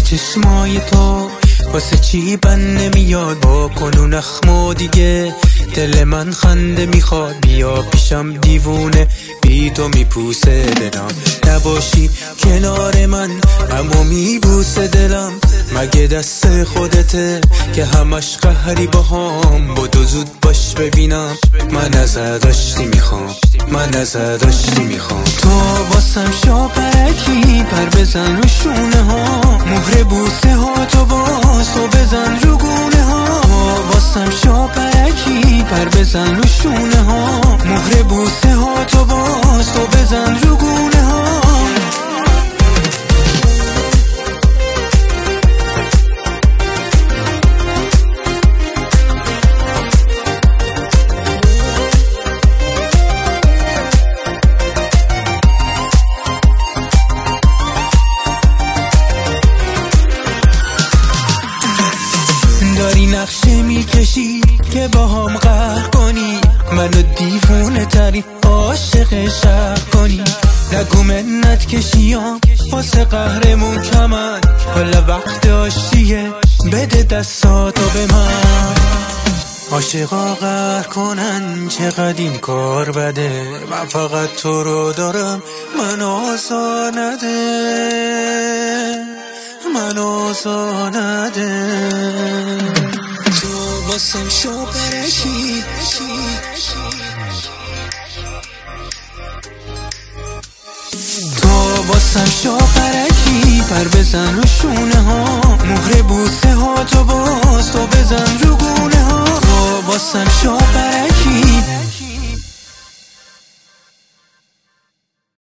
چشمای تو واسه چی بند نمیاد، با کنو نخمو دیگه دل من خنده میخواد. بیا پیشم دیوونه بی تو میپوسه دلم، نباشی کنار من اما میبوسه دلم. مگه دست خودته که همش قهری باهام، بدو زود باش ببینم من ازت آشتی میخوام، من ازت آشتی میخوام. تو واسم شاپرکی پر بزن رو شونه ها، مهر بوسه ها تو باز تو بزن رو گونه ها. واسم شاپرکی پر بزن رو شونه ها، مهر بوسه ها تو باز تو بزن رو گونه ها. داری نقشه میکشی که با هم قهر کنی، منو دیوونه تری عاشق شهر کنی. نگو منت کشیام واسه قهرمون کمن، حالا وقت آشتیه بده دستاتو به من. عاشقا قهر کنن چقدر این کار بده، من فقط تو رو دارم من آزار نده، من آزار نده. تو واسم شاپرکی تو واسم شاپرکی پر بزن رو شونه ها، مهر بوسه ها تو